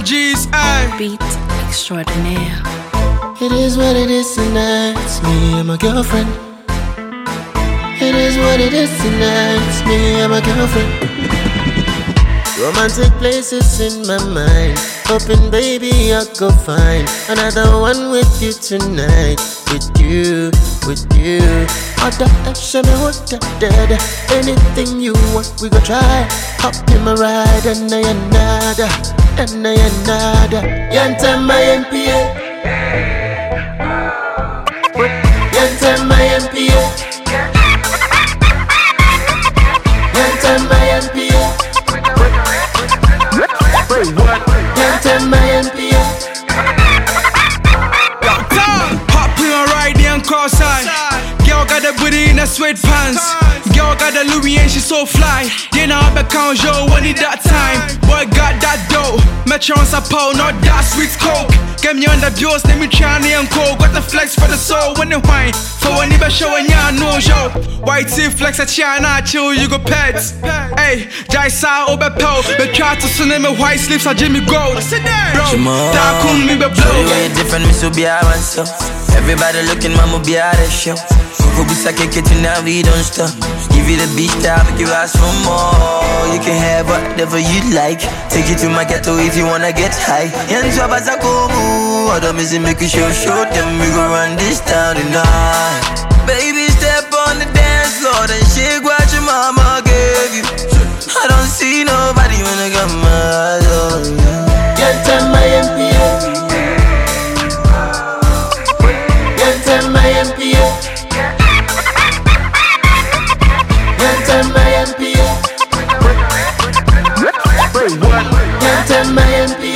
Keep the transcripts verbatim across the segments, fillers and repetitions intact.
G's, ayy. Beat extraordinaire. It is what it is tonight, it's me and my girlfriend. It is what it is tonight, it's me and my girlfriend. Romantic places in my mind, hoping baby I go find another one with you tonight. With you, with you. Anything you want, we gon' try. Hop in my ride, and I nada, and I nada. Yanta my M P A, Yanta my M P A, Yanta my M P A. Yanta my M P A. Hop in a ride and cross side. Girl got the booty in the sweatpants. Girl got the Louis and she so fly. Yeah, now I count yo, when it that time. Boy got that dough. Metro on Sapo, not that sweet coke. Get me on the bills, let me try and coke. Got the flex for the soul when they whine. For when you be showing ya no show. White tee flex at China, chill, you go pets. Hey, Jai Sa over pill. But try to send me white sleeves, I Jimmy Gold. Bro, that cool me be blow. Way different, me so be a so. Everybody looking, mama be out of show. Go be sake kitchen now, we don't stop. Give you the beach time, make you ask for more. You can have whatever you like. Take you to my ghetto if you wanna get high. And so as I go, other music make you show, show them we gon' run this town tonight. Baby, step on the dance floor and shake what your mama gave you. I don't see nobody when I got my eyes on you. Get on my M P A, get on my M P A. Yanta my M P A, Yanta my M P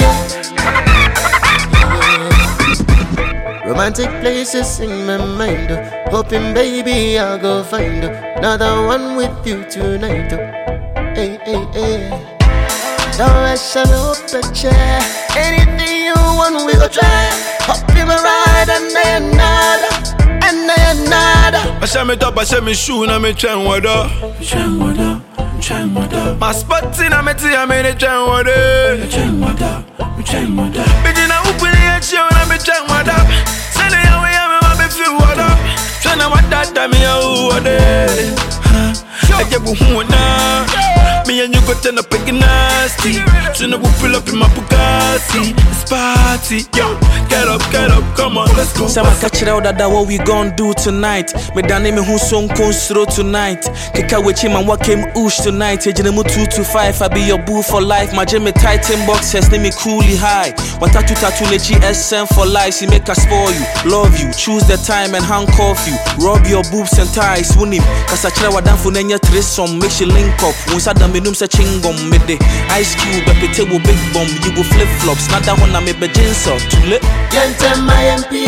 A. Romantic places in my mind, oh. Hoping baby I'll go find oh. Another one with you tonight. Oh. Hey, hey, hey. Don't rush and open chair. Anything you want we go try. Hop in my ride and I nada. And I nada. I say me top, I say me shoe, na me chain water. Chain water, chain water. My spot in a me tea, I me the chain water. Chain water, chain water. Begin a open the chain, na me chain water. Send it away, I me want me feel water. Chain a water, that me a water. I get bu huna. Me and you go turn up again nasty. Soon I will pull up in my Bugatti. It's party, yo. Get up, get up, come on, let's go. Sama catch it out that what we gon' do tonight. Me dane me who song constro tonight. Keka wechi man what came oosh tonight. Ejine mu two to five, I be your boo for life. My Jimmy Titan boxes, name me cruelly high. Watatu tatu ne G S M for life. He make us spoil you, love you, choose the time and handcuff you. Rub your boobs and ties, win him. Cause I try what done for nenya threesome. Make you link up. Once I done me num se chingom me de. Ice Cube, a table big bomb. You go flip flops. Not that one I me be jeans up. Too late. Yanta my M P A,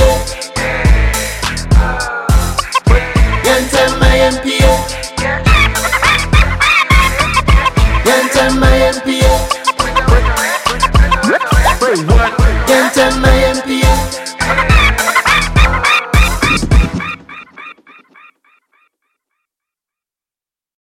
Yanta my M P A, Yanta my M P A, Yanta my M P A.